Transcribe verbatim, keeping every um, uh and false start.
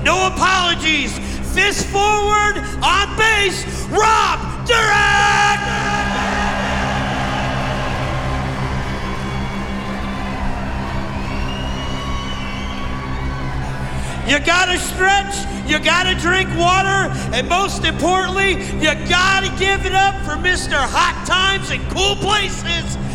No apologies. Fist forward on bass, Rob Durack! You gotta stretch, you gotta drink water, and most importantly, you gotta give it up for Mister Hot Times and Cool Places,